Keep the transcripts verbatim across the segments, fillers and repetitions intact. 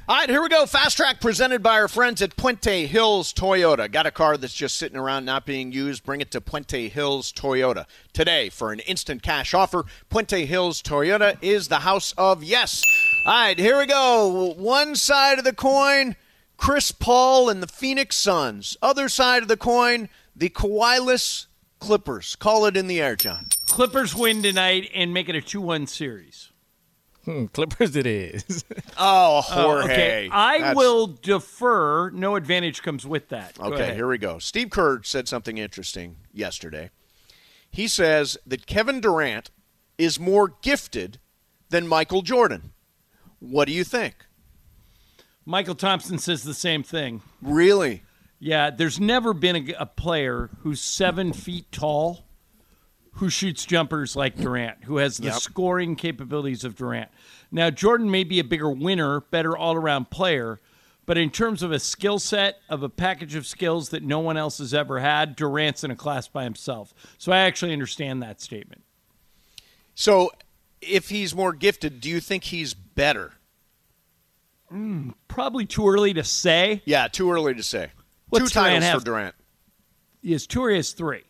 All right, here we go. Fast Track presented by our friends at Puente Hills Toyota. Got a car that's just sitting around not being used? Bring it to Puente Hills Toyota. Today, for an instant cash offer, Puente Hills Toyota is the house of yes. All right, here we go. One side of the coin, Chris Paul and the Phoenix Suns. Other side of the coin, the Kawhi-less Clippers. Call it in the air, John. Clippers win tonight and make it a two one series. Hmm, Clippers it is. Oh, Jorge. Uh, okay, I That's... will defer. No advantage comes with that. Go okay, ahead. here we go. Steve Kerr said something interesting yesterday. He says that Kevin Durant is more gifted than Michael Jordan. What do you think? Michael Thompson says the same thing. Really? Yeah, there's never been a, a player who's seven feet tall who shoots jumpers like Durant, who has the Yep. scoring capabilities of Durant. Now, Jordan may be a bigger winner, better all-around player, but in terms of a skill set, of a package of skills that no one else has ever had, Durant's in a class by himself. So I actually understand that statement. So if he's more gifted, do you think he's better? Mm, probably too early to say. Yeah, too early to say. What's Two titles Durant have? for Durant. He has two or he has three?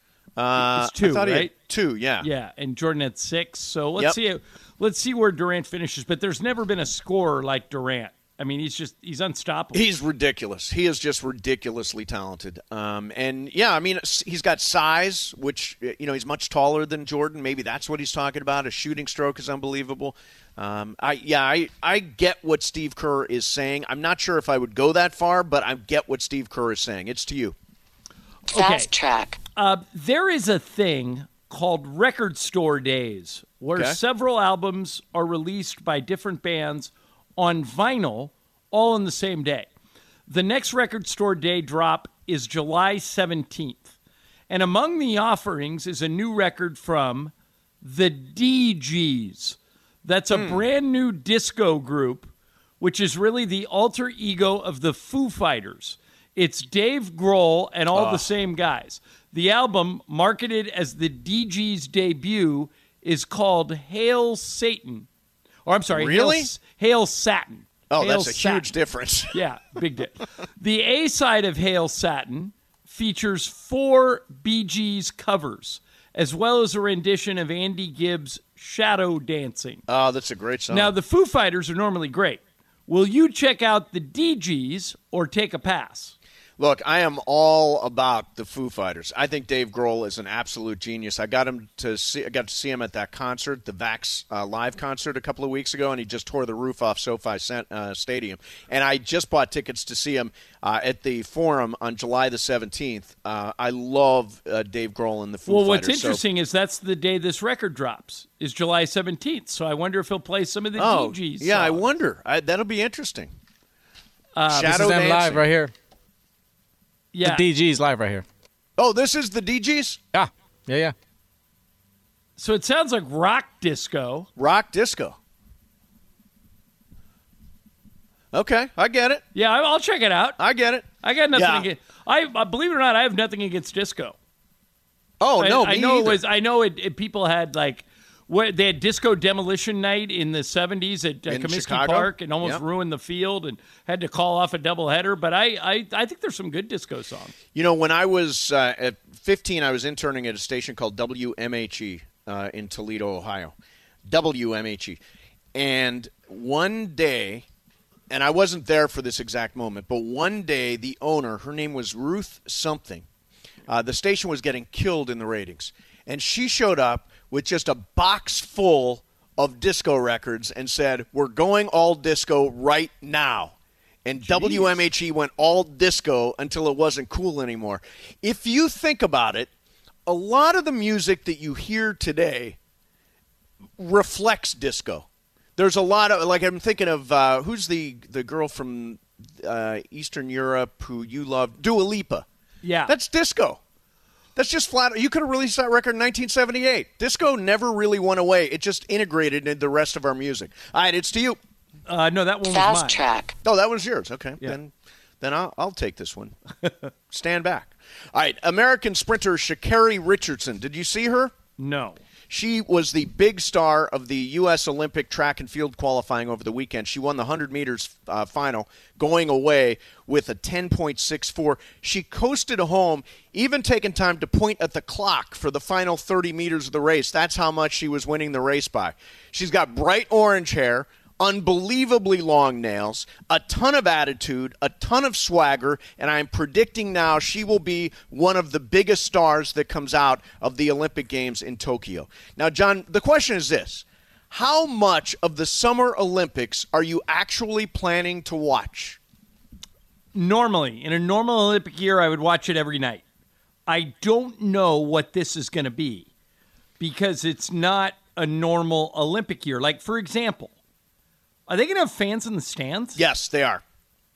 Uh, It's two, I thought he had right? two, yeah. Yeah, and Jordan had six. So let's Yep. see. Let's see where Durant finishes. But there's never been a scorer like Durant. I mean, he's just he's unstoppable. He's ridiculous. He is just ridiculously talented. Um, and, yeah, I mean, he's got size, which, you know, he's much taller than Jordan. Maybe that's what he's talking about. His shooting stroke is unbelievable. Um, I Yeah, I, I get what Steve Kerr is saying. I'm not sure if I would go that far, but I get what Steve Kerr is saying. It's to you. Fast Track. Uh, there is a thing called Record Store Days where Okay. several albums are released by different bands on vinyl all on the same day. The next Record Store Day drop is July seventeenth. And among the offerings is a new record from the D Gs. That's a brand new disco group, which is really the alter ego of the Foo Fighters. It's Dave Grohl and all Oh. the same guys. The album, marketed as the D Gs' debut, is called Hail Satan. Or I'm sorry, Really? Hail, Hail Satin. Oh, Hail that's a Satin. huge difference. Yeah, big deal. The A side of Hail Satin features four Bee Gees covers, as well as a rendition of Andy Gibbs' Shadow Dancing. Oh, that's a great song. Now, the Foo Fighters are normally great. Will you check out the D Gs or take a pass? Look, I am all about the Foo Fighters. I think Dave Grohl is an absolute genius. I got him to see. I got to see him at that concert, the Vax uh, live concert, a couple of weeks ago, and he just tore the roof off SoFi Cent, uh, Stadium. And I just bought tickets to see him uh, at the Forum on July the seventeenth. Uh, I love uh, Dave Grohl and the Foo Well, Fighters. what's interesting is that's the day this record drops, is July seventeenth. So I wonder if he'll play some of the So, oh, D Gs. yeah, I songs. wonder. I, that'll be interesting. Uh, This Shadow is them Dancing. live right here. Yeah. The D Gs live right here. Oh, this is the D Gs? Yeah, yeah, yeah. So it sounds like rock disco. Rock disco. Okay, I get it. Yeah, I- I'll check it out. I get it. I got nothing Yeah. against. I uh, believe it or not, I have nothing against disco. Oh, I, no, I me know either. it was. I know it, it. People had like, where they had disco demolition night in the seventies at uh, In Comiskey Chicago? Park and almost Yep. ruined the field and had to call off a doubleheader. But I, I, I think there's some good disco songs. You know, when I was uh, at fifteen, I was interning at a station called W M H E uh, in Toledo, Ohio. W M H E. And one day, and I wasn't there for this exact moment, but one day the owner, her name was Ruth something, uh, the station was getting killed in the ratings. And she showed up with just a box full of disco records and said, "We're going all disco right now." And W M H E went all disco until it wasn't cool anymore. If you think about it, a lot of the music that you hear today reflects disco. There's a lot of, like, I'm thinking of, uh, who's the, the girl from uh, Eastern Europe who you love? Dua Lipa. Yeah, That's disco. That's just flat. You could have released that record in nineteen seventy-eight. Disco never really went away. It just integrated into the rest of our music. All right, it's to you. uh, no, that one was Fast mine. Track. Oh, that was yours. Okay, Yeah. then, then I'll, I'll take this one. Stand back. All right, American sprinter Sha'Carri Richardson. Did you see her? No. She was the big star of the U S Olympic track and field qualifying over the weekend. She won the one hundred meters uh, final, going away with a ten point six four. She coasted home, even taking time to point at the clock for the final thirty meters of the race. That's how much she was winning the race by. She's got bright orange hair, unbelievably long nails, a ton of attitude, a ton of swagger, and I'm predicting now she will be one of the biggest stars that comes out of the Olympic Games in Tokyo. Now, John, the question is this. How much of the Summer Olympics are you actually planning to watch? Normally, in a normal Olympic year, I would watch it every night. I don't know what this is going to be because it's not a normal Olympic year. Like, for example, are they going to have fans in the stands? Yes, they are.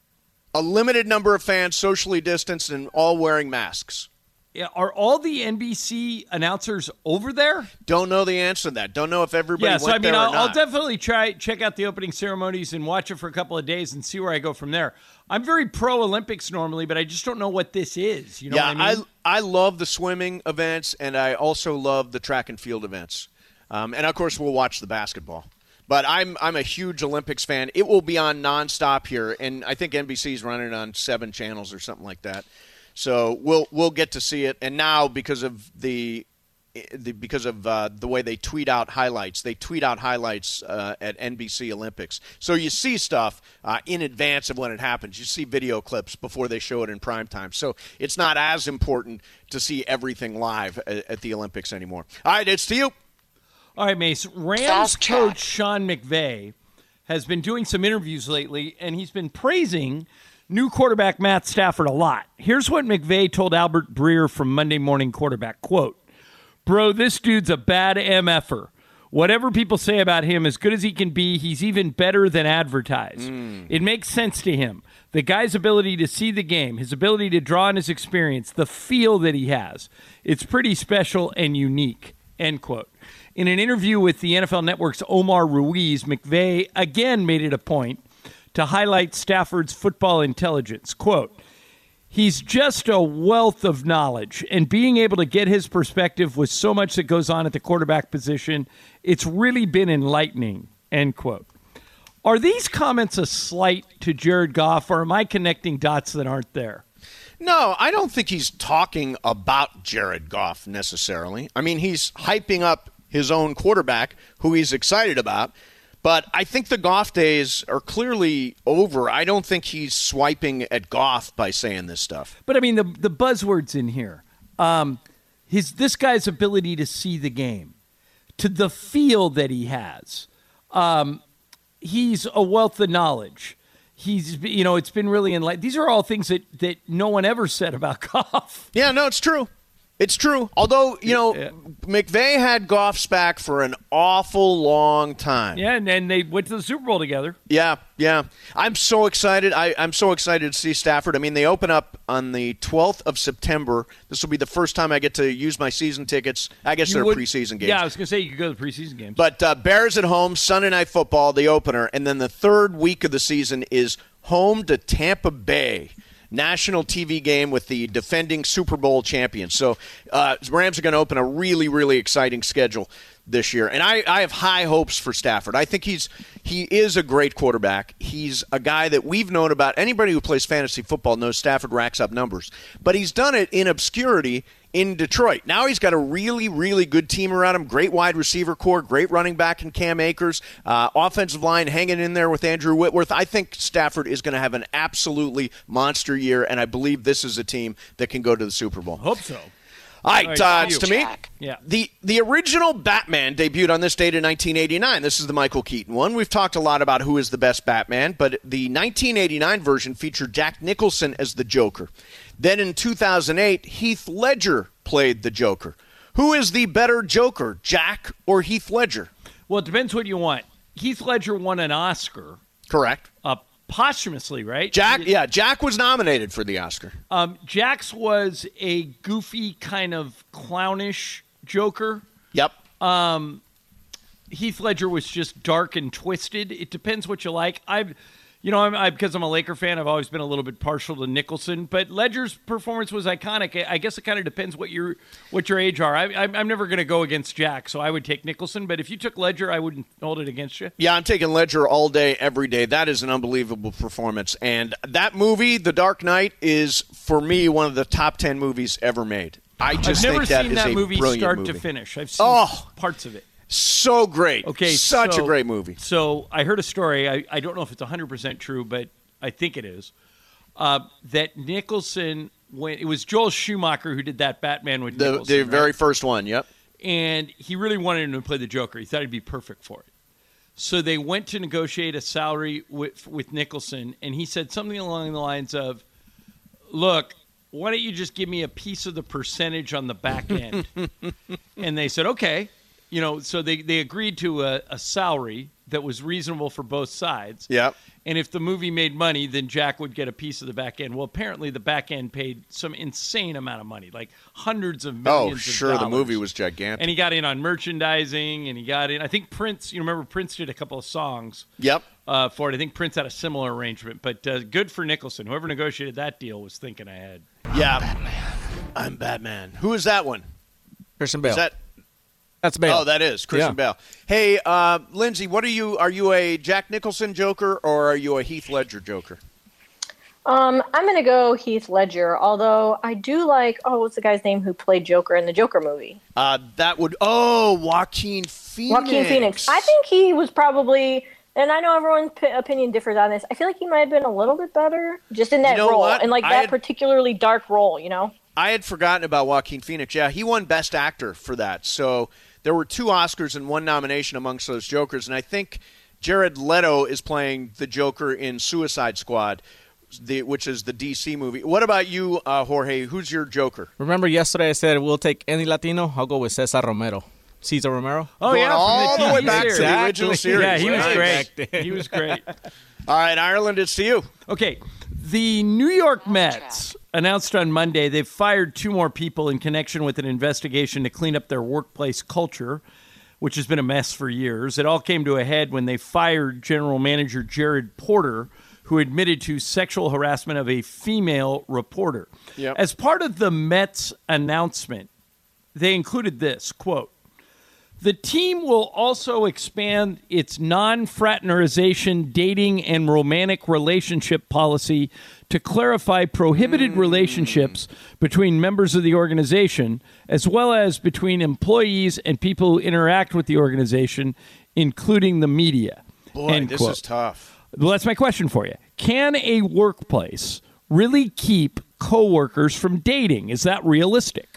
A limited number of fans, socially distanced, and all wearing masks. Yeah, are all the N B C announcers over there? Don't know the answer to that. Don't know if everybody yeah, went so I mean, there or I'll, not. I'll definitely try check out the opening ceremonies and watch it for a couple of days and see where I go from there. I'm very pro Olympics normally, but I just don't know what this is. You know yeah, what I mean? I I love the swimming events, and I also love the track and field events. Um, and of course, we'll watch the basketball. But I'm I'm a huge Olympics fan. It will be on nonstop here, and I think N B C's running it on seven channels or something like that. So we'll we'll get to see it. And now because of the, the because of uh, the way they tweet out highlights, they tweet out highlights uh, at N B C Olympics. So you see stuff uh, in advance of when it happens. You see video clips before they show it in prime time. So it's not as important to see everything live at, at the Olympics anymore. All right, it's to you. All right, Mace. Rams Fast track. coach Sean McVay has been doing some interviews lately, and he's been praising new quarterback Matt Stafford a lot. Here's what McVay told Albert Breer from Monday Morning Quarterback, quote, "Bro, this dude's a bad M F-er. Whatever people say about him, as good as he can be, he's even better than advertised. Mm. It makes sense to him. The guy's ability to see the game, his ability to draw on his experience, the feel that he has, it's pretty special and unique," end quote. In an interview with the N F L Network's Omar Ruiz, McVay again made it a point to highlight Stafford's football intelligence. Quote, "He's just a wealth of knowledge, and being able to get his perspective with so much that goes on at the quarterback position, it's really been enlightening," end quote. Are these comments a slight to Jared Goff, or am I connecting dots that aren't there? No, I don't think he's talking about Jared Goff necessarily. I mean, he's hyping up his own quarterback, who he's excited about. But I think the Goff days are clearly over. I don't think he's swiping at Goff by saying this stuff. But, I mean, the the buzzwords in here. Um, his this guy's ability to see the game, to the feel that he has. Um, he's a wealth of knowledge. He's, you know, it's been really enlightening. These are all things that, that no one ever said about Goff. Yeah, no, it's true. It's true. Although, you know, yeah. McVay had Goff's back for an awful long time. Yeah, and, and they went to the Super Bowl together. Yeah, yeah. I'm so excited. I, I'm so excited to see Stafford. I mean, they open up on the twelfth of September. This will be the first time I get to use my season tickets. I guess you they're would, preseason games. Yeah, I was going to say you could go to the preseason games. But uh, Bears at home, Sunday Night Football, the opener. And then the third week of the season is home to Tampa Bay. National T V game with the defending Super Bowl champions. So uh, Rams are going to open a really, really exciting schedule this year. And I, I have high hopes for Stafford. I think he's he is a great quarterback. He's a guy that we've known about. Anybody who plays fantasy football knows Stafford racks up numbers. But he's done it in obscurity in Detroit. Now he's got a really, really good team around him. Great wide receiver core, great running back in Cam Akers, uh, offensive line hanging in there with Andrew Whitworth. I think Stafford is going to have an absolutely monster year, and I believe this is a team that can go to the Super Bowl. Hope so. All right, All right uh, it's to me. Yeah. The the original Batman debuted on this date in nineteen eighty-nine. This is the Michael Keaton one. We've talked a lot about who is the best Batman, but the nineteen eighty-nine version featured Jack Nicholson as the Joker. Then in two thousand eight, Heath Ledger played the Joker. Who is the better Joker, Jack or Heath Ledger? Well, it depends what you want. Heath Ledger won an Oscar. Correct. Uh, posthumously, right? Jack, yeah, Jack was nominated for the Oscar. Um, Jack's was a goofy, kind of clownish Joker. Yep. Um, Heath Ledger was just dark and twisted. It depends what you like. I've, You know, I'm, I, because I'm a Laker fan, I've always been a little bit partial to Nicholson. But Ledger's performance was iconic. I guess it kind of depends what your what your age are. I, I'm, I'm never going to go against Jack, so I would take Nicholson. But if you took Ledger, I wouldn't hold it against you. Yeah, I'm taking Ledger all day, every day. That is an unbelievable performance. And that movie, The Dark Knight, is, for me, one of the top ten movies ever made. I just I've never think that seen is that a movie brilliant start movie. to finish. I've seen Oh. parts of it. So great. Okay, Such so, a great movie. So I heard a story. I, I don't know if it's one hundred percent true, but I think it is. Uh, that Nicholson, when it was Joel Schumacher who did that Batman with The, Nicholson. the very right? first one, yep. And he really wanted him to play the Joker. He thought he'd be perfect for it. So they went to negotiate a salary with, with Nicholson, and he said something along the lines of, look, why don't you just give me a piece of the percentage on the back end? And they said, okay. You know, so they, they agreed to a, a salary that was reasonable for both sides. Yep. And if the movie made money, then Jack would get a piece of the back end. Well, apparently the back end paid some insane amount of money, like hundreds of millions Oh, of sure, dollars. the movie was gigantic. And he got in on merchandising, and he got in. I think Prince, you remember Prince did a couple of songs Yep. uh, for it. I think Prince had a similar arrangement. But uh, good for Nicholson. Whoever negotiated that deal was thinking ahead. Yeah. Batman. I'm Batman. Who is that one? Christian Bale. Is that That's Bale. Oh, that is Christian Yeah. Bale. Hey, uh, Lindsay, what are you? Are you a Jack Nicholson Joker or are you a Heath Ledger Joker? Um, I'm going to go Heath Ledger, although I do like, oh, what's the guy's name who played Joker in the Joker movie? Uh, that would oh, Joaquin Phoenix. Joaquin Phoenix. I think he was probably, and I know everyone's p- opinion differs on this, I feel like he might have been a little bit better just in that You know role, what? and like I that had- particularly dark role, you know? I had forgotten about Joaquin Phoenix. Yeah, he won Best Actor for that. So there were two Oscars and one nomination amongst those Jokers, and I think Jared Leto is playing the Joker in Suicide Squad, the, which is the D C movie. What about you, uh, Jorge? Who's your Joker? Remember yesterday I said we'll take any Latino? I'll go with Cesar Romero. Cesar Romero? Oh, Going yeah. all from the way T V back to series. the original Exactly. series. Yeah, he was Nice. great. Back then. He was great. All right, Ireland, it's to you. Okay, the New York Mets announced on Monday they've fired two more people in connection with an investigation to clean up their workplace culture, which has been a mess for years. It all came to a head when they fired general manager Jared Porter, who admitted to sexual harassment of a female reporter. Yep. As part of the Mets announcement, they included this, quote, "The team will also expand its non-fraternization dating and romantic relationship policy to clarify prohibited relationships between members of the organization, as well as between employees and people who interact with the organization, including the media." Boy, End this quote. is tough. Well, that's my question for you. Can a workplace really keep coworkers from dating? Is that realistic?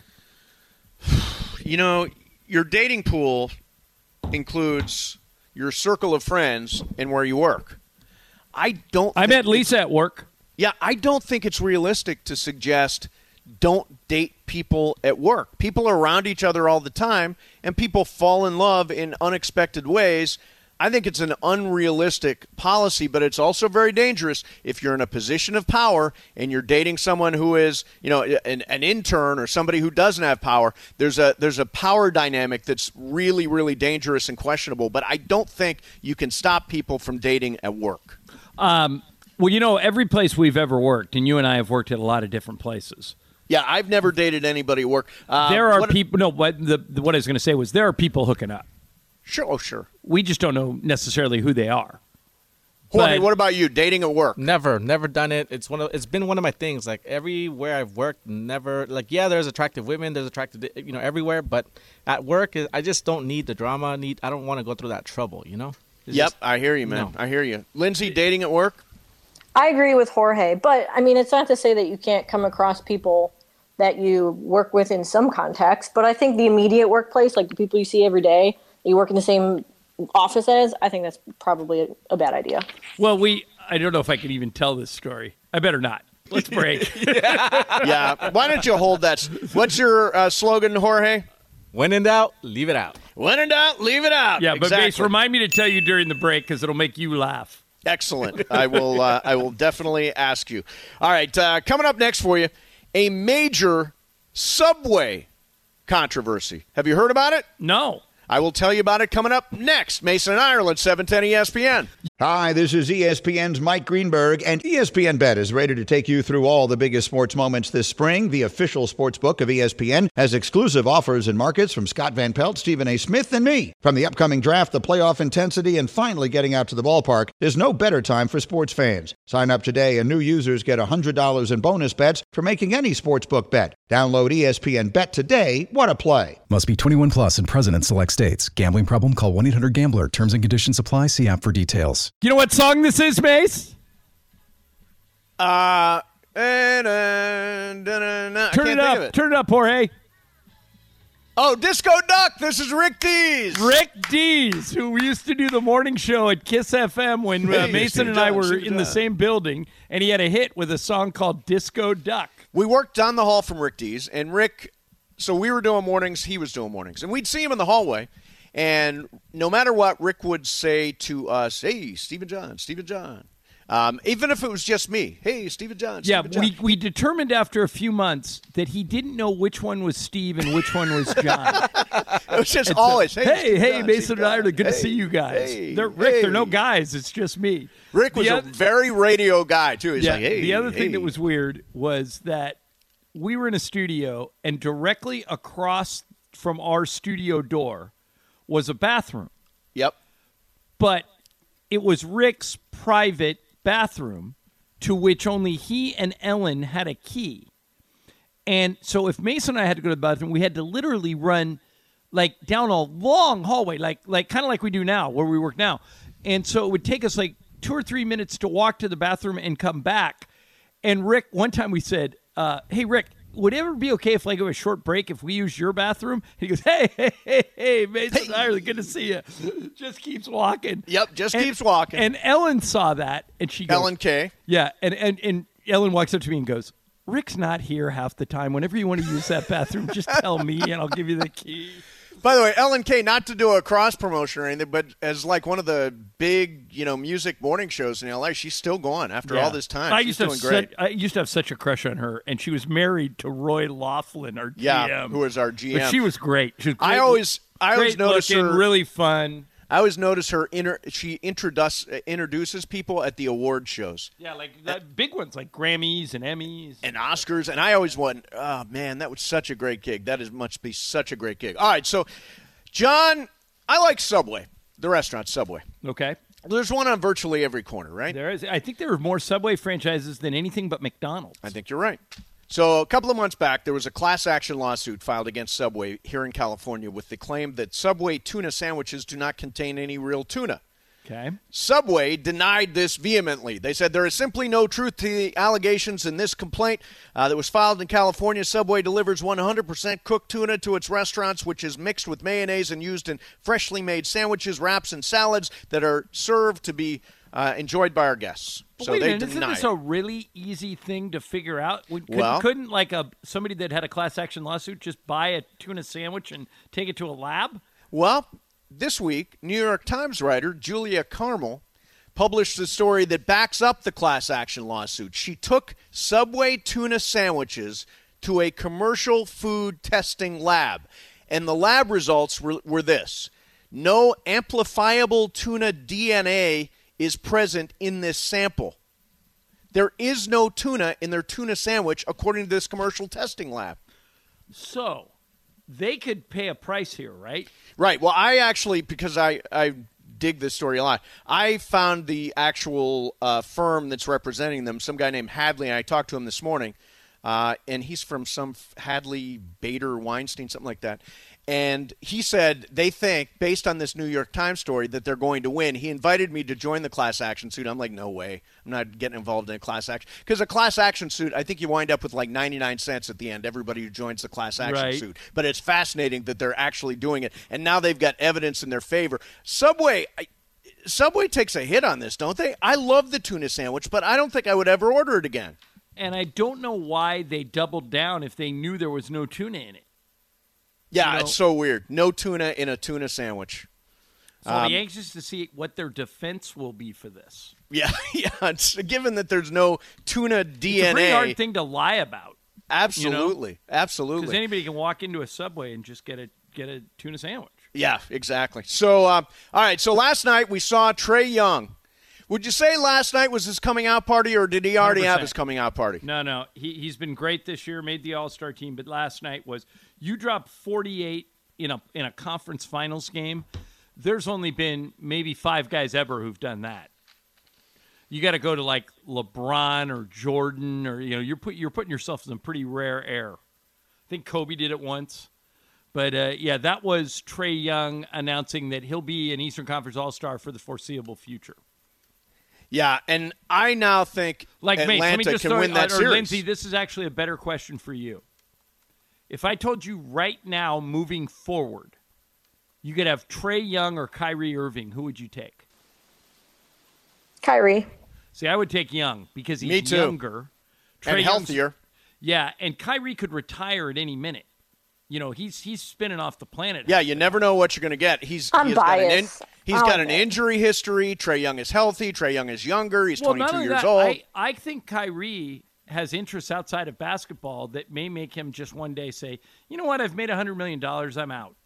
You know, your dating pool includes your circle of friends and where you work. I don't. I think met Lisa at work. Yeah, I don't think it's realistic to suggest don't date people at work. People are around each other all the time, and people fall in love in unexpected ways. I think it's an unrealistic policy, but it's also very dangerous if you're in a position of power and you're dating someone who is, you know, an, an intern or somebody who doesn't have power. There's a there's a power dynamic that's really, really dangerous and questionable, but I don't think you can stop people from dating at work. Um, well, you know, every place we've ever worked, and you and I have worked at a lot of different places. Yeah, I've never dated anybody at work. Uh, there are what- people. No, what the, the what I was going to say was there are people hooking up. Sure, oh, sure. We just don't know necessarily who they are. Jorge, But- what about you? Dating at work? Never, never done it. It's one of it's been one of my things. Like everywhere I've worked, never like yeah, there's attractive women, there's attractive you know everywhere, but at work I just don't need the drama. Need I don't want to go through that trouble, you know? It's Yep, just- I hear you, man. no. I hear you. Lindsay, dating at work? I agree with Jorge, but I mean, it's not to say that you can't come across people that you work with in some context, but I think the immediate workplace, like the people you see every day, that you work in the same office as, I think that's probably a, a bad idea. Well, we. I don't know if I can even tell this story. I better not. Let's break. Yeah. Why don't you hold that? What's your uh, slogan, Jorge? When in doubt, leave it out. When in doubt, leave it out. Yeah, but exactly. Mace, remind me to tell you during the break because it'll make you laugh. Excellent. I will. Uh, I will definitely ask you. All right. Uh, coming up next for you, a major subway controversy. Have you heard about it? No. I will tell you about it coming up next. Mason and Ireland, seven ten E S P N. Hi, this is E S P N's Mike Greenberg, and E S P N Bet is ready to take you through all the biggest sports moments this spring. The official sports book of E S P N has exclusive offers and markets from Scott Van Pelt, Stephen A. Smith, and me. From the upcoming draft, the playoff intensity, and finally getting out to the ballpark, there's no better time for sports fans. Sign up today, and new users get one hundred dollars in bonus bets for making any sportsbook bet. Download E S P N Bet today. What a play. Must be twenty-one plus and present in select states. Gambling problem? Call one eight hundred gambler. Terms and conditions apply. See app for details. You know what song this is, Mace? Uh, and, uh, da, da, da, I Turn can't it think up. of it. Turn it up, Jorge. Oh, Disco Duck. This is Rick Dees. Rick Dees, who used to do the morning show at Kiss F M when uh, Hey, Mason Steve and I John, were Steve in the John. same building, and he had a hit with a song called Disco Duck. We worked down the hall from Rick Dees, and Rick, so we were doing mornings, he was doing mornings. And we'd see him in the hallway, and no matter what, Rick would say to us, hey, Stephen John, Stephen John. Um, even if it was just me, hey, Stephen John, Yeah, Stephen John. we, we determined after a few months that he didn't know which one was Steve and which one was John. It was just And so, always, hey, hey, Stephen hey, John, Mason Stephen and I are John. good to Hey, see you guys. hey, they're, Rick, they're no hey. guys. It's just me. Rick was The a oth- very radio guy, too. He's yeah, like, hey. the other thing hey. that was weird was that we were in a studio, and directly across from our studio door was a bathroom. Yep. But it was Rick's private bathroom to which only he and Ellen had a key. And so if Mason and I had to go to the bathroom, we had to literally run like down a long hallway, like like kind of like we do now, where we work now. And so it would take us like two or three minutes to walk to the bathroom and come back. And Rick, one time we said, uh, hey, Rick, would it ever be okay if like it was a short break if we use your bathroom? He goes, hey, hey, hey, hey, Mason and I are good to see you. Just keeps walking. Yep, just And- keeps walking. And Ellen saw that, and she goes, Ellen K. yeah, and, and, and Ellen walks up to me and goes, Rick's not here half the time. Whenever you want to use that bathroom, just tell me, and I'll give you the key. By the way, Ellen K, not to do a cross promotion or anything, but as like one of the big, you know, music morning shows in L A, she's still going after all this time. I she's used to doing have great. Such, I used to have such a crush on her, and she was married to Roy Laughlin, our G M. Yeah, who was our G M. But she was great. She was great I always, I always great notice looking, her. really fun. I always notice her. Inter, she introduce, introduces people at the award shows Yeah, like the big ones, like Grammys and Emmys. and Oscars, and I always went, oh man, that was such a great gig. That is must be such a great gig. All right, so John, I like Subway, the restaurant Subway. Okay. There's one on virtually every corner, right? There is. I think there are more Subway franchises than anything but McDonald's. I think you're right. So a couple of months back, there was a class action lawsuit filed against Subway here in California with the claim that Subway tuna sandwiches do not contain any real tuna. Okay. Subway denied this vehemently. They said there is simply no truth to the allegations in this complaint uh, that was filed in California. Subway delivers one hundred percent cooked tuna to its restaurants, which is mixed with mayonnaise and used in freshly made sandwiches, wraps, and salads that are served to be uh, enjoyed by our guests. But So wait a they minute, isn't deny this it. a really easy thing to figure out? Would- Could, Well- couldn't like a somebody that had a class action lawsuit just buy a tuna sandwich and take it to a lab? Well, this week, New York Times writer Julia Carmel published a story that backs up the class action lawsuit. She took Subway tuna sandwiches to a commercial food testing lab, and the lab results were, were this. No amplifiable tuna D N A is present in this sample. There is no tuna in their tuna sandwich, according to this commercial testing lab. So they could pay a price here, right? Right. Well, I actually, because I, I dig this story a lot, I found the actual uh, firm that's representing them, some guy named Hadley, and I talked to him this morning, uh, and he's from some Hadley, Bader, Weinstein, something like that. And he said they think, based on this New York Times story, that they're going to win. He invited me to join the class action suit. I'm like, no way. I'm not getting involved in a class action. Because a class action suit, I think you wind up with like ninety-nine cents at the end, everybody who joins the class action Right. suit. But it's fascinating that they're actually doing it. And now they've got evidence in their favor. Subway, I, Subway takes a hit on this, don't they? I love the tuna sandwich, but I don't think I would ever order it again. And I don't know why they doubled down if they knew there was no tuna in it. Yeah, You know- it's so weird. No tuna in a tuna sandwich. So I'll Um, be anxious to see what their defense will be for this. Yeah, yeah. It's, given that there's no tuna D N A. It's a pretty hard thing to lie about. Absolutely, Because absolutely. anybody can walk into a Subway and just get a get a tuna sandwich. Yeah, exactly. So, uh, all right. So last night we saw Trae Young, Would you say last night was his coming out party, or did he already one hundred percent have his coming out party? No, no. He, he's been great this year, made the All-Star team, but last night was you dropped forty-eight in a in a conference finals game. There's only been maybe five guys ever who've done that. You got to go to like LeBron or Jordan, or you know, you're put you're putting yourself in some pretty rare air. I think Kobe did it once. But, uh, yeah, that was Trae Young announcing that he'll be an Eastern Conference All-Star for the foreseeable future. Yeah, and I now think like, Atlanta Mace, let me just can throw, win that or, series. Or Lindsay, this is actually a better question for you. If I told you right now, moving forward, you could have Trae Young or Kyrie Irving, who would you take? Kyrie. See, I would take Young because he's Me too. younger. Trae and Young's- healthier. Yeah, and Kyrie could retire at any minute. You know, he's he's spinning off the planet. Yeah, you never know what you're going to get. He's I'm he's got an, in, biased. he's I'll got an admit. injury history. Trae Young is healthy. Trae Young is younger. He's Well, not twenty-two only years that, old. I, I think Kyrie has interests outside of basketball that may make him just one day say, you know what, I've made one hundred million dollars, I'm out.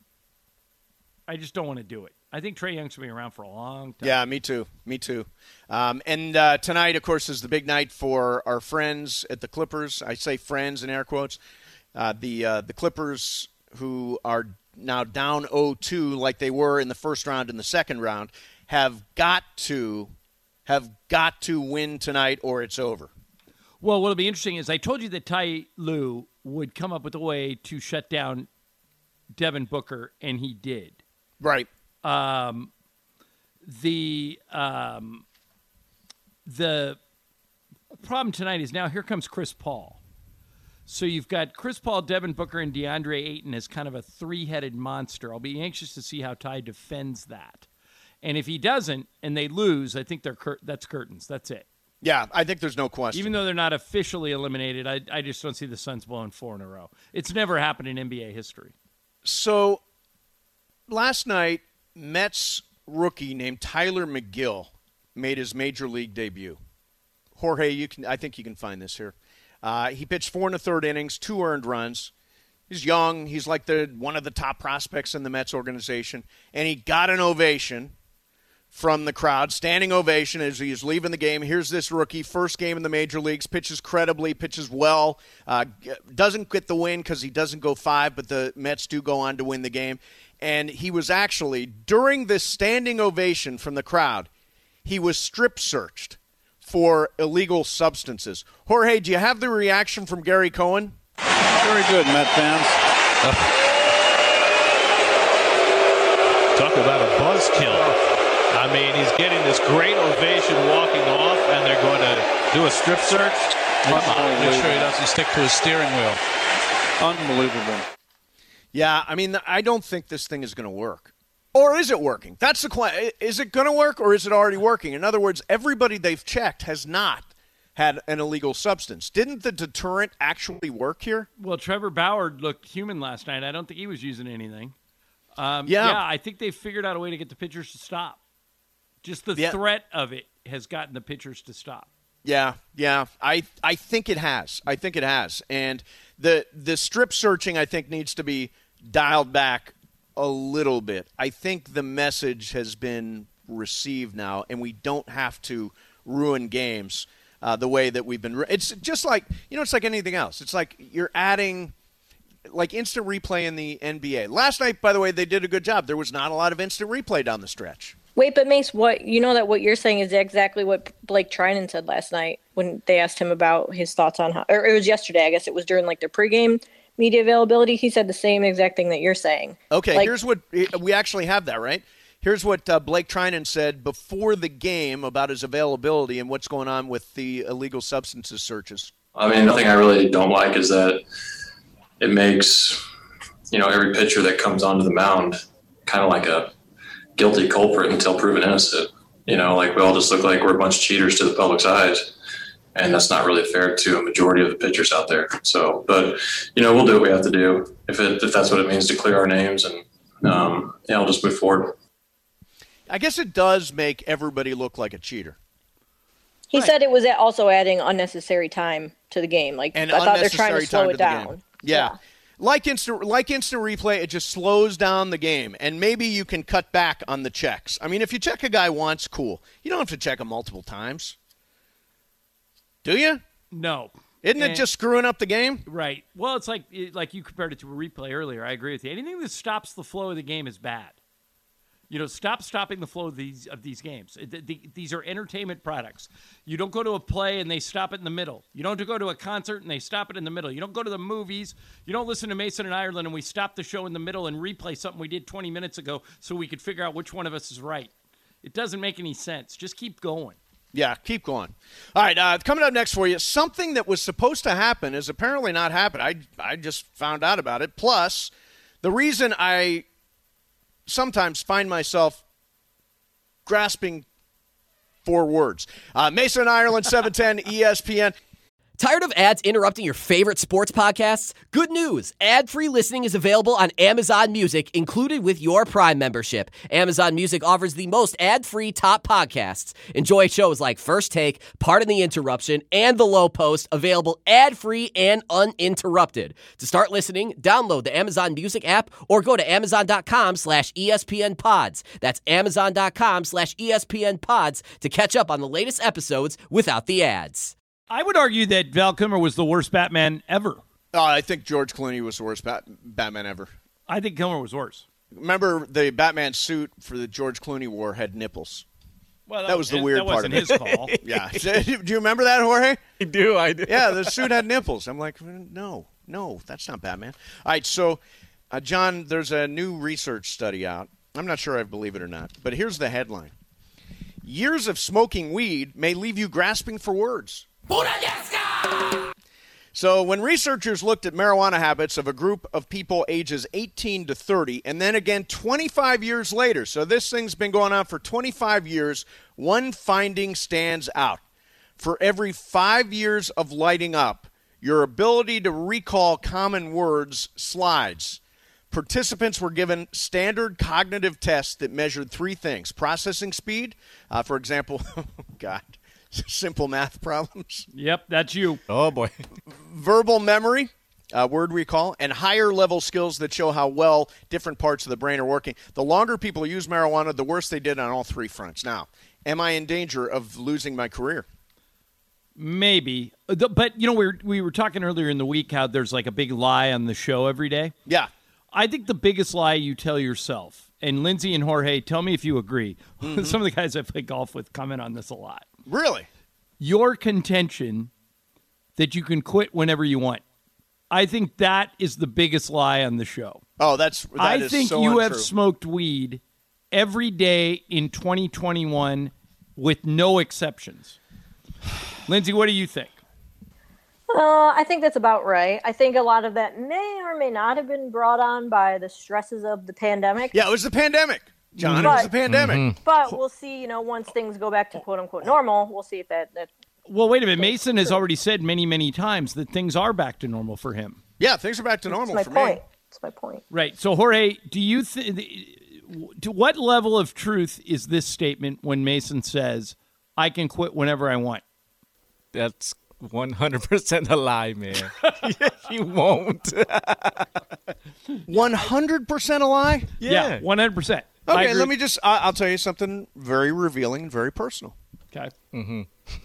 I just don't want to do it. I think Trae Young's going to be around for a long time. Yeah, me too. Me too. Um, and uh, tonight, of course, is the big night for our friends at the Clippers. I say friends in air quotes. Uh, the uh, the Clippers, who are now down oh two like they were in the first round and the second round, have got to have got to win tonight or it's over. Well, what'll be interesting is I told you that Ty Lue would come up with a way to shut down Devin Booker, and he did. Right. Um, the um, the problem tonight is now here comes Chris Paul. So you've got Chris Paul, Devin Booker, and DeAndre Ayton as kind of a three-headed monster. I'll be anxious to see how Ty defends that. And if he doesn't and they lose, I think they're cur- that's curtains. That's it. Yeah, I think there's no question. Even though they're not officially eliminated, I, I just don't see the Suns blowing four in a row. It's never happened in N B A history. So last night, Mets rookie named Tyler McGill made his major league debut. Jorge, you can I think you can find this here. Uh, he pitched four and a third innings, two earned runs. He's young. He's like the one of the top prospects in the Mets organization. And he got an ovation from the crowd, standing ovation as he is leaving the game. Here's this rookie, first game in the major leagues, pitches credibly, pitches well, uh, doesn't get the win because he doesn't go five, but the Mets do go on to win the game. And he was actually, during this standing ovation from the crowd, he was strip searched for illegal substances. Jorge, do you have the reaction from Gary Cohen? Very good, Met fans. Uh, talk about a buzzkill. I mean, he's getting this great ovation walking off, and they're going to do a strip search. Make sure he doesn't stick to his steering wheel. Unbelievable. Yeah, I mean, I don't think this thing is going to work. Or is it working? That's the question. Is it going to work, or is it already working? In other words, everybody they've checked has not had an illegal substance. Didn't the deterrent actually work here? Well, Trevor Bauer looked human last night. I don't think he was using anything. Um, yeah. yeah, I think they figured out a way to get the pitchers to stop. Just the yeah. threat of it has gotten the pitchers to stop. Yeah, yeah. I I think it has. I think it has. And the the strip searching, I think, needs to be dialed back a little bit. I think the message has been received now, and we don't have to ruin games uh, the way that we've been. Re- it's just like, you know, it's like anything else. It's like you're adding like instant replay in the N B A. Last night, by the way, they did a good job. There was not a lot of instant replay down the stretch. Wait, but Mace, what you know that what you're saying is exactly what Blake Trinan said last night when they asked him about his thoughts on how, or it was yesterday, I guess it was during like their pregame media availability. He said the same exact thing that you're saying. Okay, like, here's what we actually have that, right? Here's what uh, Blake Trinan said before the game about his availability and what's going on with the illegal substances searches. I mean, the thing I really don't like is that it makes, you know, every pitcher that comes onto the mound kind of like a guilty culprit until proven innocent. You know, like we all just look like we're a bunch of cheaters to the public's eyes. And that's not really fair to a majority of the pitchers out there. So, but, you know, we'll do what we have to do if it, if that's what it means to clear our names. And, um, yeah, we'll just move forward. I guess it does make everybody look like a cheater. He Right. said it was also adding unnecessary time to the game. Like, And I thought they're trying unnecessary to slow time it to the game. down. Yeah. Like instant, like instant replay, it just slows down the game, and maybe you can cut back on the checks. I mean, if you check a guy once, cool. You don't have to check him multiple times. Do you? No. Isn't And- it just screwing up the game? Right. Well, it's like like you compared it to a replay earlier. I agree with you. Anything that stops the flow of the game is bad. You know, stop stopping the flow of these of these games. The, the, these are entertainment products. You don't go to a play and they stop it in the middle. You don't go to a concert and they stop it in the middle. You don't go to the movies. You don't listen to Mason and Ireland and we stop the show in the middle and replay something we did twenty minutes ago so we could figure out which one of us is right. It doesn't make any sense. Just keep going. Yeah, keep going. All right, uh, coming up next for you, something that was supposed to happen is apparently not happened. I I just found out about it. Plus, the reason I sometimes find myself grasping for words. Uh, Mason Ireland, seven ten E S P N. Tired of ads interrupting your favorite sports podcasts? Good news. Ad-free listening is available on Amazon Music, included with your Prime membership. Amazon Music offers the most ad-free top podcasts. Enjoy shows like First Take, Pardon the Interruption, and The Low Post, available ad-free and uninterrupted. To start listening, download the Amazon Music app or go to amazon.com slash ESPN pods. That's amazon.com slash ESPN pods to catch up on the latest episodes without the ads. I would argue that Val Kilmer was the worst Batman ever. Uh, I think George Clooney was the worst Bat- Batman ever. I think Kilmer was worse. Remember, the Batman suit for the George Clooney wore had nipples. Well, that, that was the weird that part of it. it. His call. Yeah. Do you remember that, Jorge? I do, I do. Yeah, the suit had nipples. I'm like, no, no, that's not Batman. All right, so, uh, John, there's a new research study out. I'm not sure I believe it or not, but here's the headline. Years of smoking weed may leave you grasping for words. So when researchers looked at marijuana habits of a group of people ages eighteen to thirty, and then again twenty-five years later, so this thing's been going on for twenty-five years, one finding stands out. For every five years of lighting up, your ability to recall common words slides. Participants were given standard cognitive tests that measured three things. Processing speed, uh, for example, God, simple math problems. Yep, that's you. Oh, boy. Verbal memory, uh, word recall, and higher level skills that show how well different parts of the brain are working. The longer people use marijuana, the worse they did on all three fronts. Now, am I in danger of losing my career? Maybe. But, you know, we were, we were talking earlier in the week how there's like a big lie on the show every day. Yeah. I think the biggest lie you tell yourself, and Lindsay and Jorge, tell me if you agree. Mm-hmm. Some of the guys I play golf with comment on this a lot. Really? Your contention that you can quit whenever you want. I think that is the biggest lie on the show. Oh, that's that I is think so you untrue. have smoked weed every day in twenty twenty-one with no exceptions. Lindsay, what do you think? Uh, I think that's about right. I think a lot of that may or may not have been brought on by the stresses of the pandemic. Yeah, it was the pandemic, John. But, it was the pandemic. Mm-hmm. But we'll see, you know, once things go back to quote-unquote normal, we'll see if that... that Well, wait a minute. Mason has already said many, many times that things are back to normal for him. Yeah, things are back to normal That's for my point. me. That's my point. Right. So, Jorge, do you think... To what level of truth is this statement when Mason says, I can quit whenever I want? That's one hundred percent a lie, man. You won't. one hundred percent a lie? Yeah. yeah one hundred percent. Okay, let me just, I- I'll tell you something very revealing and very personal. Okay. Mm-hmm.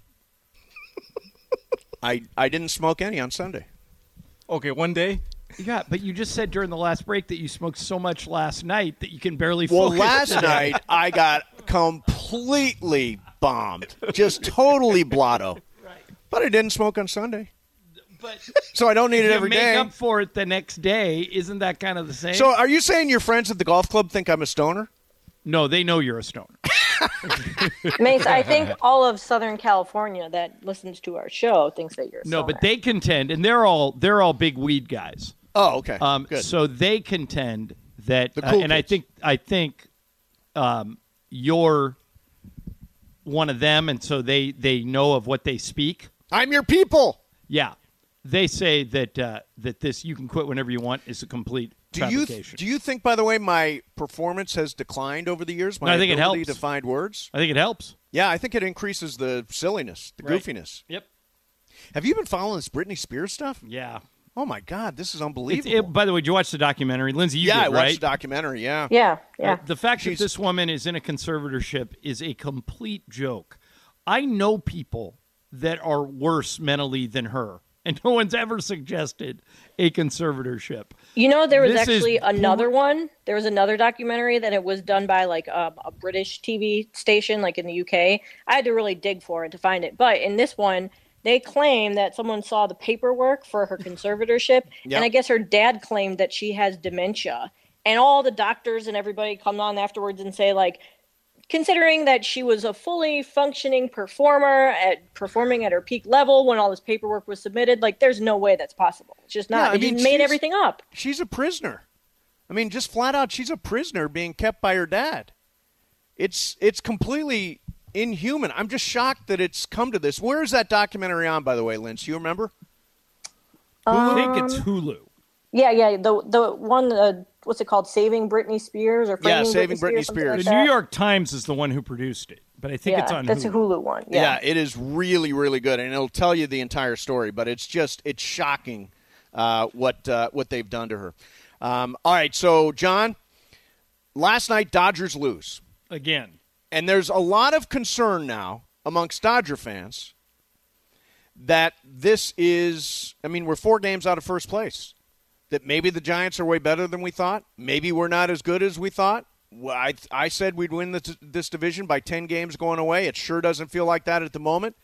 I, I didn't smoke any on Sunday. Okay, one day. Yeah, but you just said during the last break that you smoked so much last night that you can barely Well, focus. last night I got completely bombed. Just totally blotto. Right. But I didn't smoke on Sunday. But so I don't need it you every make day. up for it the next day. Isn't that kind of the same? So are you saying your friends at the golf club think I'm a stoner? No, they know you're a stoner. Mace, I think all of Southern California that listens to our show thinks that you're a No, stoner. but they contend, and they're all they're all big weed guys. Oh, okay. Um, Good. So they contend that, The uh, cool and I kids. think I think um, you're one of them, and so they they know of what they speak. I'm your people. Yeah, they say that uh, that this you can quit whenever you want is a complete Do you fabrication. do you think, by the way, my performance has declined over the years? My No, I think it ability helps. to find words. I think it helps. Yeah, I think it increases the silliness, the Right. goofiness. Yep. Have you been following this Britney Spears stuff? Yeah. Oh, my God, this is It's, unbelievable. it, by the way, did you watch the documentary? Lindsay, you yeah, did, I watched right? the documentary, yeah. Yeah, yeah. Uh, the fact She's- that this woman is in a conservatorship is a complete joke. I know people that are worse mentally than her, and no one's ever suggested a conservatorship. You know, there was This is actually poor- another one. There was another documentary that it was done by like a, a British T V station, like in the U K. I had to really dig for it to find it. But in this one, they claim that someone saw the paperwork for her conservatorship, Yep. and I guess her dad claimed that she has dementia. And all the doctors and everybody come on afterwards and say, like, considering that she was a fully functioning performer at performing at her peak level when all this paperwork was submitted, like, there's no way that's possible. It's just Yeah, not. I They mean, just made she's- everything up. She's a prisoner. I mean, just flat out, she's a prisoner being kept by her dad. It's it's completely inhuman. I'm just shocked that it's come to this. Where is that documentary on, by the way, Linz? You remember? I think it's Um, Hulu. Yeah, yeah. The the one, uh, what's it called? Saving Britney Spears or Yeah, Framing Saving Britney something Spears. like The that? New York Times is the one who produced it, but I think yeah, it's on that's Hulu. a Hulu one. Yeah. Yeah. it is really, really good, and it'll tell you the entire story. But it's just it's shocking uh, what uh, what they've done to her. Um, all right, so John, last night Dodgers lose, Again. and there's a lot of concern now amongst Dodger fans that this is. I mean, we're four games out of first place. That maybe the Giants are way better than we thought. Maybe we're not as good as we thought. Well, I, I said we'd win this, this division by ten games going away. It sure doesn't feel like that at the moment.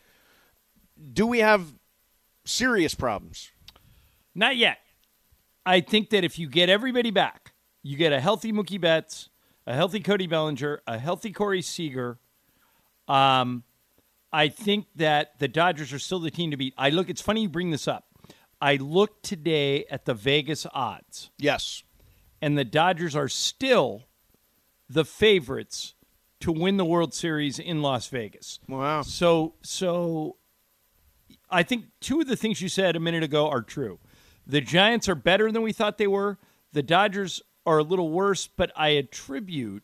Do we have serious problems? Not yet. I think that if you get everybody back, you get a healthy Mookie Betts, a healthy Cody Bellinger, a healthy Corey Seager, um, I think that the Dodgers are still the team to beat. I look, it's funny you bring this up. I looked today at the Vegas odds, Yes. and the Dodgers are still the favorites to win the World Series in Las Vegas. Wow. So, so I think two of the things you said a minute ago are true. The Giants are better than we thought they were. The Dodgers are a little worse, but I attribute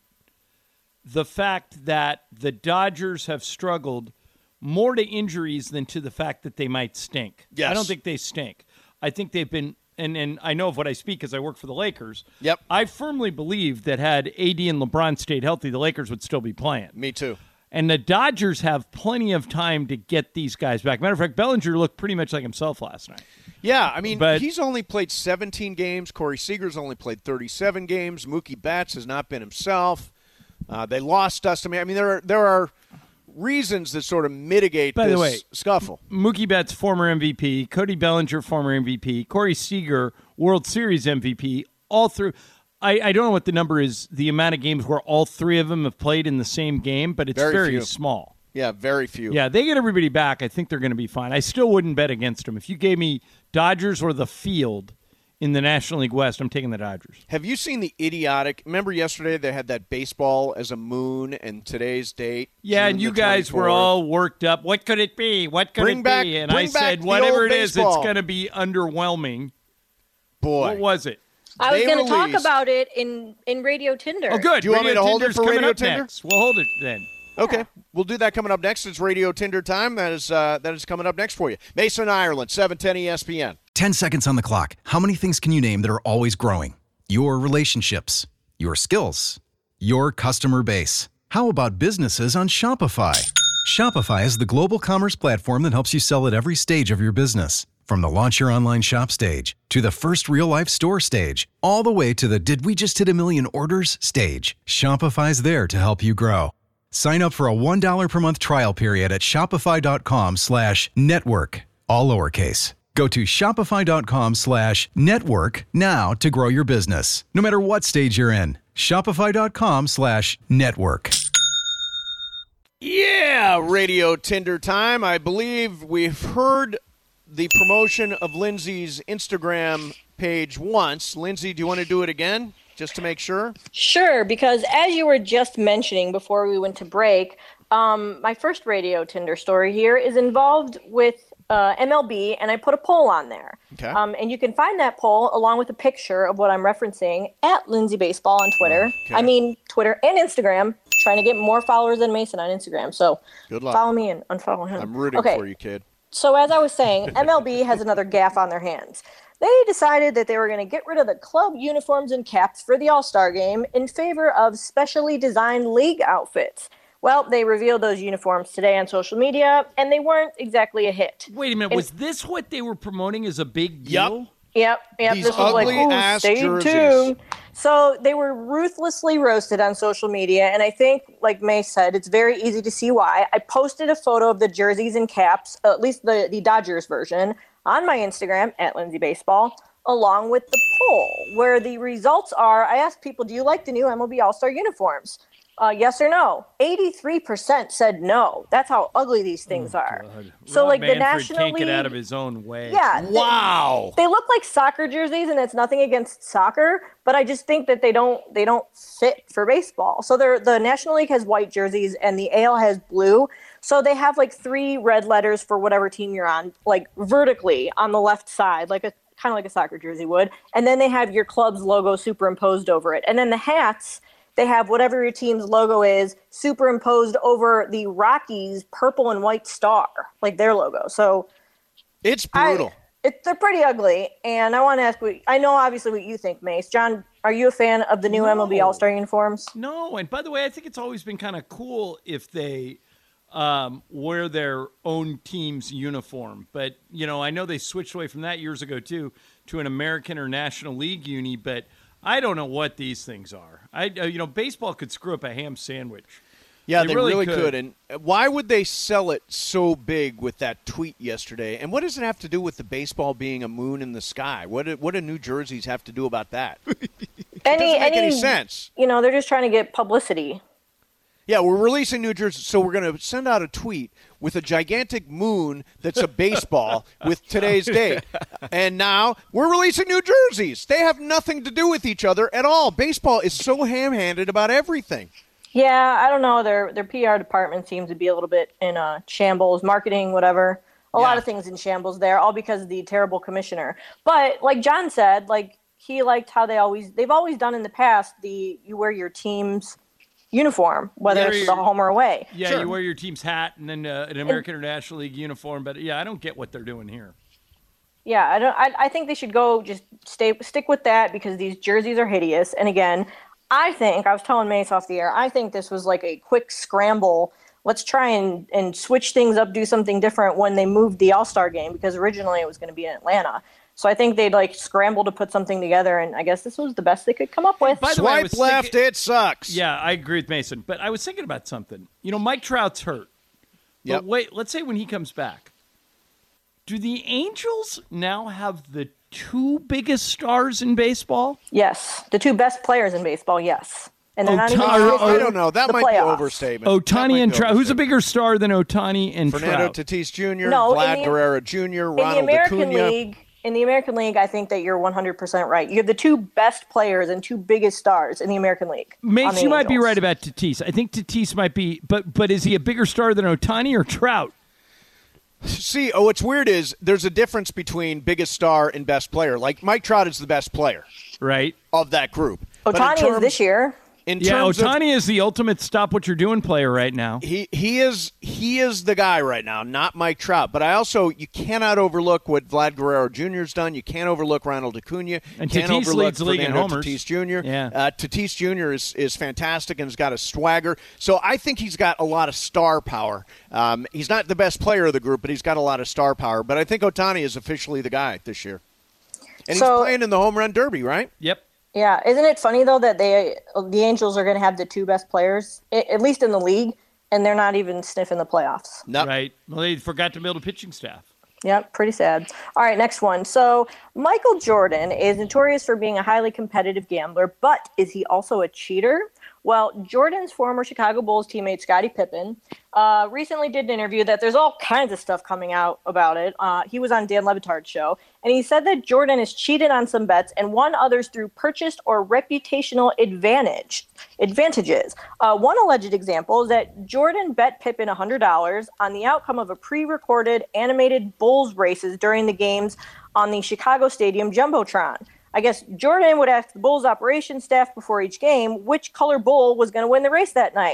the fact that the Dodgers have struggled more to injuries than to the fact that they might stink. Yes. I don't think they stink. I think they've been, and, and I know of what I speak because I work for the Lakers. Yep. I firmly believe that had A D and LeBron stayed healthy, the Lakers would still be playing. Me too. And the Dodgers have plenty of time to get these guys back. Matter of fact, Bellinger looked pretty much like himself last night. Yeah, I mean, But- he's only played seventeen games. Corey Seager's only played thirty-seven games. Mookie Betts has not been himself. Uh, they lost Dustin. I mean, there are there are reasons that sort of mitigate By this the way, scuffle. Mookie Betts, former M V P. Cody Bellinger, former M V P. Corey Seager, World Series M V P. All through. I, I don't know what the number is, the amount of games where all three of them have played in the same game, but it's Very very, few. small. Yeah, very few. Yeah, they get everybody back. I think they're going to be fine. I still wouldn't bet against them. If you gave me Dodgers or the field in the National League West, I'm taking the Dodgers. Have you seen the idiotic? Remember yesterday they had that baseball as a moon and today's date? Yeah, June and you the guys were twenty-fourth. all worked up. What could it be? What could Bring it back- be? And I bring back said, the whatever old it is, baseball. it's going to be underwhelming. Boy. What was it? I was They going to talk released- about it in, in Radio Tinder. Oh, good. Do you want me to hold it Tinder's for coming Radio up Tinder? next. We'll hold it then. Okay, we'll do that coming up next. It's Radio Tinder time. That is uh, that is coming up next for you. Mason, Ireland, seven ten E S P N. ten seconds on the clock. How many things can you name that are always growing? Your relationships, your skills, your customer base. How about businesses on Shopify? Shopify is the global commerce platform that helps you sell at every stage of your business. From the launch your online shop stage to the first real-life store stage, all the way to the did we just hit a million orders stage. Shopify's there to help you grow. Sign up for a one dollar per month trial period at shopify.com slash network, all lowercase. Go to shopify.com slash network now to grow your business, no matter what stage you're in. Shopify.com slash network. Yeah, Radio Tinder time. I believe we've heard the promotion of Lindsay's Instagram page once. Lindsay, do you want to do it again, just to make sure? Sure, because as you were just mentioning before we went to break, um, my first Radio Tinder story here is involved with uh, M L B, and I put a poll on there. Okay. Um, and you can find that poll along with a picture of what I'm referencing at Lindsay Baseball on Twitter. Okay. I mean, Twitter and Instagram. Trying to get more followers than Mason on Instagram. So Good luck. follow me and unfollow him. I'm rooting okay. for you, kid. So as I was saying, M L B has another gaffe on their hands. they decided that they were going to get rid of the club uniforms and caps for the All-Star Game in favor of specially designed league outfits. Well, they revealed those uniforms today on social media, and they weren't exactly a hit. Wait a minute. And, was this what they were promoting as a big deal? Yep. Yep, yep. These this was like, ooh, stay jerseys. tuned. So they were ruthlessly roasted on social media, and I think, like May said, it's very easy to see why. I posted a photo of the jerseys and caps, at least the, the Dodgers version, on my Instagram, at Lindsay Baseball, along with the poll, where the results are, I asked people, do you like the new M L B All-Star uniforms? Uh, yes or no? eighty-three percent said no. That's how ugly these things oh, are. God. So, Rob like, Manfred the National can't League... get out of his own way. Yeah. Wow. They, they look like soccer jerseys, and it's nothing against soccer, but I just think that they don't they don't fit for baseball. So they're, the National League has white jerseys, and the A L has blue. So they have, like, three red letters for whatever team you're on, like, vertically on the left side, like a kind of like a soccer jersey would. And then they have your club's logo superimposed over it. And then the hats... they have whatever your team's logo is superimposed over the Rockies' purple and white star, like their logo. So it's brutal. I, it, they're pretty ugly. And I want to ask, what, I know obviously what you think, Mace. John, are you a fan of the new no. M L B All-Star uniforms? No. And by the way, I think it's always been kind of cool if they um, wear their own team's uniform. But, you know, I know they switched away from that years ago, too, to an American or National League uni, but I don't know what these things are. I, uh, you know, baseball could screw up a ham sandwich. Yeah, they, they really, really could. could. And why would they sell it so big with that tweet yesterday? And what does it have to do with the baseball being a moon in the sky? What do, what do New Jerseys have to do about that? It any, doesn't make any, any sense. You know, they're just trying to get publicity. Yeah, we're releasing New Jersey, so we're going to send out a tweet with a gigantic moon that's a baseball with today's date. And now we're releasing New Jerseys. They have nothing to do with each other at all. Baseball is so ham-handed about everything. Yeah, I don't know. Their their P R department seems to be a little bit in uh, shambles, marketing, whatever. A yeah. lot of things in shambles there, all because of the terrible commissioner. But like John said, like he liked how they always they've always done in the past. The you wear your team's uniform, whether yeah, it's the home or away. Yeah, sure. you wear your team's hat and then uh, an American and, or National League uniform. But yeah, I don't get what they're doing here. Yeah, I don't. I, I think they should go just stay stick with that because these jerseys are hideous. And again, I think I was telling Mace off the air. I think this was like a quick scramble. Let's try and, and switch things up, do something different when they moved the All-Star game because originally it was going to be in Atlanta. So I think they'd like scramble to put something together, and I guess this was the best they could come up with. By the way, I Swipe was left, thinking, it sucks. Yeah, I agree with Mason, but I was thinking about something. You know, Mike Trout's hurt. Yep. But wait, let's say when he comes back, do the Angels now have the two biggest stars in baseball? Yes, the two best players in baseball. Yes, and they're not even. Oh, I don't know. That the might playoffs. be an overstatement. Ohtani and Trout. Who's a bigger star than Ohtani and Fernando Trout? Tatis Junior, No, Vlad in the- Guerrero Junior, In the Ronald American Acuna. League, in the American League, I think that you're one hundred percent right. You have the two best players and two biggest stars in the American League. Mace, you might be Angels. right about Tatis. I think Tatis might be, but but is he a bigger star than Ohtani or Trout? See, oh, what's weird is there's a difference between biggest star and best player. Like Mike Trout is the best player, right, of that group. But in Ohtani terms- is this year. In yeah, terms Ohtani of, is the ultimate stop what you're doing player right now. He he is he is the guy right now, not Mike Trout. But I also you cannot overlook what Vlad Guerrero Junior's done. You can't overlook Ronald Acuna. And you can't Tatis overlook leads the league in Fernando homers. Tatis Junior Yeah. Uh, Tatis Junior is is fantastic and has got a swagger. So I think he's got a lot of star power. Um, he's not the best player of the group, but he's got a lot of star power. But I think Ohtani is officially the guy this year, and So- he's playing in the home run derby, right? Yep. Yeah, isn't it funny though that they the Angels are going to have the two best players, i- at least in the league, and they're not even sniffing the playoffs. Nope. Right. Well, they forgot to build a pitching staff. Yep, pretty sad. All right, next one. So Michael Jordan is notorious for being a highly competitive gambler, but is he also a cheater? Well, Jordan's former Chicago Bulls teammate Scottie Pippen uh, recently did an interview that there's all kinds of stuff coming out about it. Uh, he was on Dan Le Batard's show, and he said that Jordan has cheated on some bets and won others through purchased or reputational advantage advantages. Uh, one alleged example is that Jordan bet Pippen one hundred dollars on the outcome of a pre-recorded animated Bulls races during the games on the Chicago Stadium Jumbotron. I guess Jordan would ask the Bulls operations staff before each game which color bull was going to win the race that night.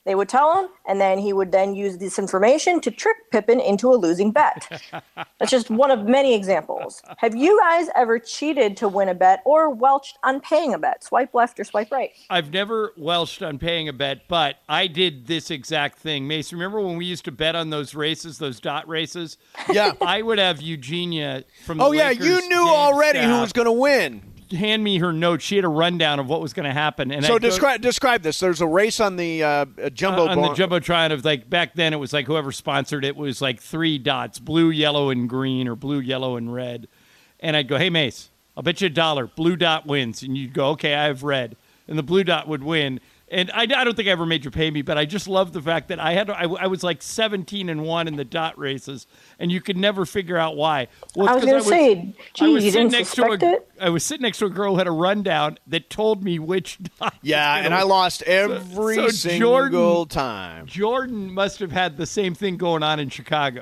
They would tell him, and then he would then use this information to trick Pippen into a losing bet. That's just one of many examples. Have you guys ever cheated to win a bet or welched on paying a bet? Swipe left or swipe right? I've never welched on paying a bet, but I did this exact thing. Mace, remember when we used to bet on those races, those dot races? Yeah. I would have Eugenia from the Oh, yeah, Lakers you knew game already staff who was going to win. hand me her notes. She had a rundown of what was going to happen. And so I'd go- describe describe this. There's a race on the uh, jumbo uh, on the bar- jumbotron of like back then. It was like whoever sponsored it was like three dots: blue, yellow, and green, or blue, yellow, and red. And I'd go, "Hey Mace, I'll bet you a dollar. Blue dot wins." And you'd go, "Okay, I have red," and the blue dot would win. And I, I don't think I ever made you pay me, but I just love the fact that I had I, I was like seventeen and one in the dot races, and you could never figure out why. Well, I was going to say, I was geez, you sitting didn't next to suspect a, it? I was sitting next to a girl who had a rundown that told me which dot. Yeah, was and gonna I win. lost every So- so single Jordan- time. Jordan must have had the same thing going on in Chicago.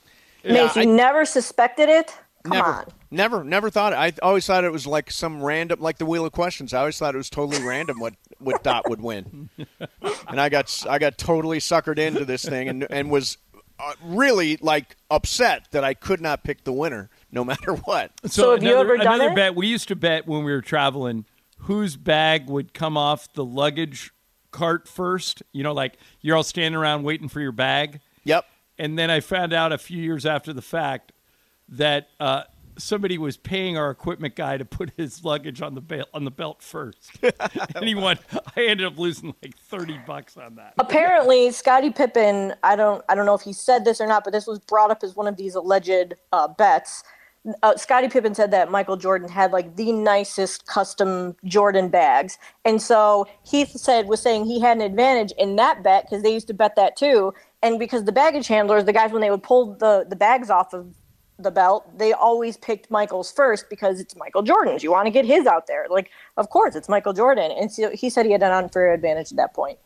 Mace, you I- never suspected it? Come never, on. never, never thought it. I always thought it was like some random, like the Wheel of Questions. I always thought it was totally random what, what dot would win, and I got I got totally suckered into this thing, and and was uh, really like upset that I could not pick the winner no matter what. So have you another, ever done another it? bet we used to bet when we were traveling whose bag would come off the luggage cart first. You know, like you're all standing around waiting for your bag. Yep. And then I found out a few years after the fact that uh, somebody was paying our equipment guy to put his luggage on the belt on the belt first, and he won. I ended up losing like thirty bucks on that. Apparently, Scottie Pippen, I don't I don't know if he said this or not, but this was brought up as one of these alleged uh, bets. Uh, Scottie Pippen said that Michael Jordan had like the nicest custom Jordan bags. And so Heath said was saying he had an advantage in that bet because they used to bet that too. And because the baggage handlers, the guys, when they would pull the, the bags off of the belt, they always picked Michael's first because it's Michael Jordan's. You want to get his out there. Like, of course, it's Michael Jordan. And so he said he had an unfair advantage at that point.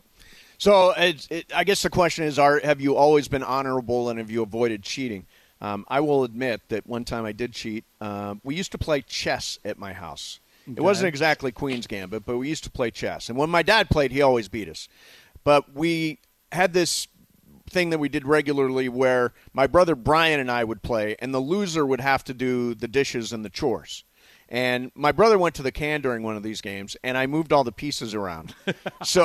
So it, it, I guess the question is, are have you always been honorable and have you avoided cheating? Um, I will admit that one time I did cheat. Uh, we used to play chess at my house. Okay. It wasn't exactly Queen's Gambit, but we used to play chess. And when my dad played, he always beat us. But we had this thing that we did regularly where my brother Brian and I would play, and the loser would have to do the dishes and the chores. And my brother went to the can during one of these games, and I moved all the pieces around. so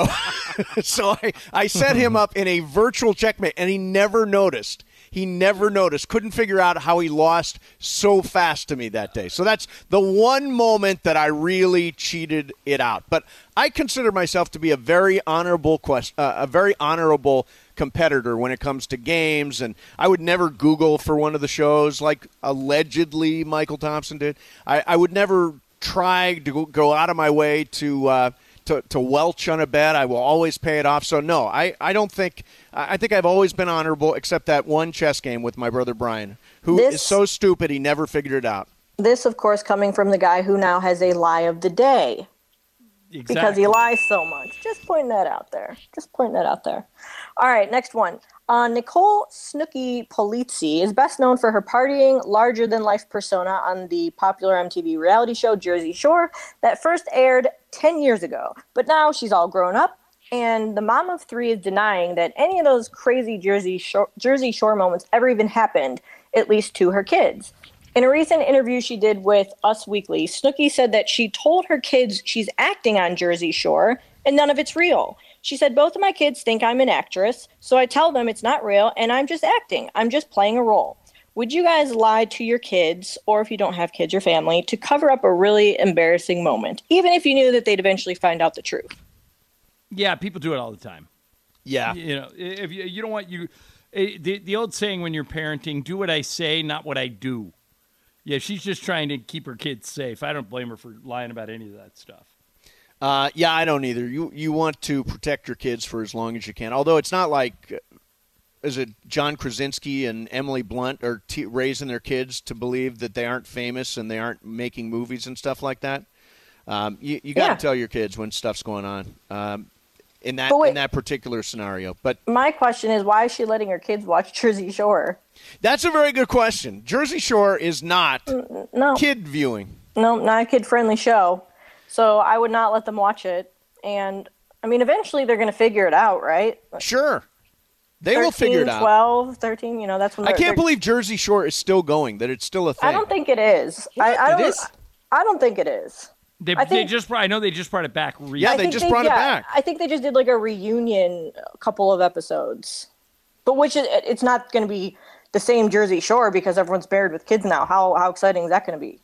so I, I set him up in a virtual checkmate, and he never noticed. He never noticed. Couldn't figure out how he lost so fast to me that day. So that's the one moment that I really cheated it out. But I consider myself to be a very honorable quest, uh, a very honorable competitor when it comes to games, and I would never Google for one of the shows like allegedly Michael Thompson did. I, I would never try to go out of my way to uh, to, to welch on a bet. I will always pay it off. So no, I, I don't think I think I've always been honorable, except that one chess game with my brother Brian, who This- is so stupid he never figured it out. This, of course, coming from the guy who now has a lie of the day. Exactly. Because he lies so much. Just pointing that out there. Just pointing that out there. All right, next one. Uh, Nicole Snooki Polizzi is best known for her partying, larger-than-life persona on the popular M T V reality show Jersey Shore that first aired ten years ago. But now she's all grown up, and the mom of three is denying that any of those crazy Jersey Shore, Jersey Shore moments ever even happened, at least to her kids. In a recent interview she did with Us Weekly, Snooki said that she told her kids she's acting on Jersey Shore and none of it's real. She said, both of my kids think I'm an actress, so I tell them it's not real and I'm just acting. I'm just playing a role. Would you guys lie to your kids, or if you don't have kids or family, to cover up a really embarrassing moment, even if you knew that they'd eventually find out the truth? Yeah, people do it all the time. Yeah. You know, if you, you don't want you, the, the old saying when you're parenting, do what I say, not what I do. Yeah, she's just trying to keep her kids safe. I don't blame her for lying about any of that stuff. Uh, yeah, I don't either. You you want to protect your kids for as long as you can. Although it's not like, is it John Krasinski and Emily Blunt are t- raising their kids to believe that they aren't famous and they aren't making movies and stuff like that? Um, you you got to Yeah. tell your kids when stuff's going on um, in that But wait- in that particular scenario. But My question is, why is she letting her kids watch Jersey Shore? that's a very good question. Jersey Shore is not No. kid viewing. No, not a kid-friendly show. So I would not let them watch it. And I mean, eventually they're going to figure it out, right? Sure. They thirteen, will figure it out. twelve, thirteen, you know, that's when I they're, can't they're, believe Jersey Shore is still going, that it's still a thing. I don't think it is. I, I don't, It is? I don't think it is. They, I think- they just I know they just brought it back recently. Yeah, I they think just brought it yeah, back. I think they just did like a reunion, a couple of episodes. But which is, it's not going to be the same Jersey Shore because everyone's married with kids now. How how exciting is that going to be?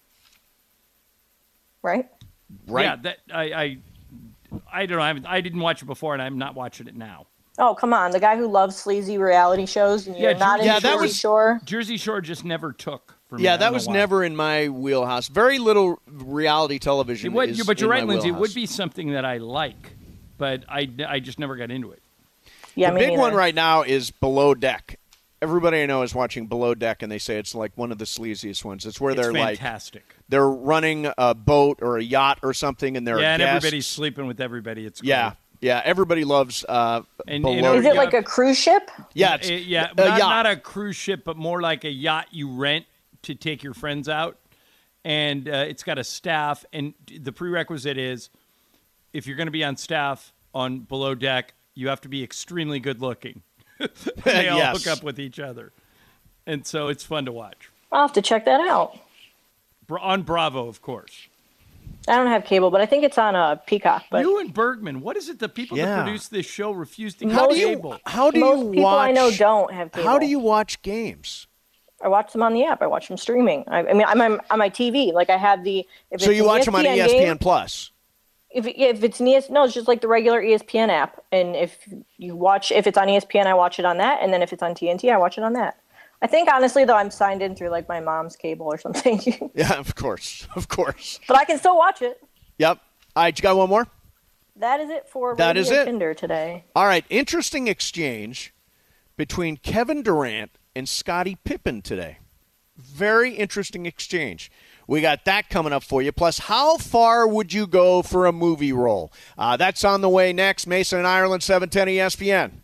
Right? Right. Yeah, that I I, I don't know. I, haven't, I didn't watch it before, and I'm not watching it now. Oh, come on. The guy who loves sleazy reality shows and you're Yeah, not Jer- in yeah, that Jersey was- Shore. Jersey Shore just never took for me. I Yeah, don't that know was why. never in my wheelhouse. Very little reality television. It would, is but you're in right, my Lindsay. It wheelhouse. would be something that I like, but I, I just never got into it. Yeah, the me big neither. one right now is Below Deck. Everybody I know is watching Below Deck, and they say it's like one of the sleaziest ones. It's where It's they're like fantastic. they're running a boat or a yacht or something, and they're Yeah, and guests. everybody's sleeping with everybody. It's yeah, great. yeah. Everybody loves uh, And, Below. you know, Is it Yeah. like a cruise ship? yeah, it's Uh, yeah, a not, yacht. not a cruise ship, but more like a yacht you rent to take your friends out. And uh, it's got a staff, and the prerequisite is if you're going to be on staff on Below Deck, you have to be extremely good looking. They all Yes. hook up with each other. And so it's fun to watch. I'll have to check that out. Bra- on Bravo, of course. I don't have cable, but I think it's on a Peacock. But You and Bergman, what is it the people Yeah. that produce this show refuse to get How do you cable? how do most you people watch? I know don't have cable. How do you watch games? I watch them on the app. I watch them streaming. I, I mean, I'm on, on my T V. Like I have the. If So it's you an watch them on E S P N game, Plus. If it- if it's an E S, no, it's just like the regular E S P N app. And if you watch, if it's on E S P N, I watch it on that. And then if it's on T N T, I watch it on that. I think honestly, though, I'm signed in through like my mom's cable or something. Yeah, of course, of course. But I can still watch it. Yep. All right, you got one more? That is it for That is Radio it. Tinder today. All right, interesting exchange between Kevin Durant and Scottie Pippen today. Very interesting exchange. We got that coming up for you. Plus, how far would you go for a movie role? Uh, that's on the way next. Mason and Ireland, seven ten E S P N.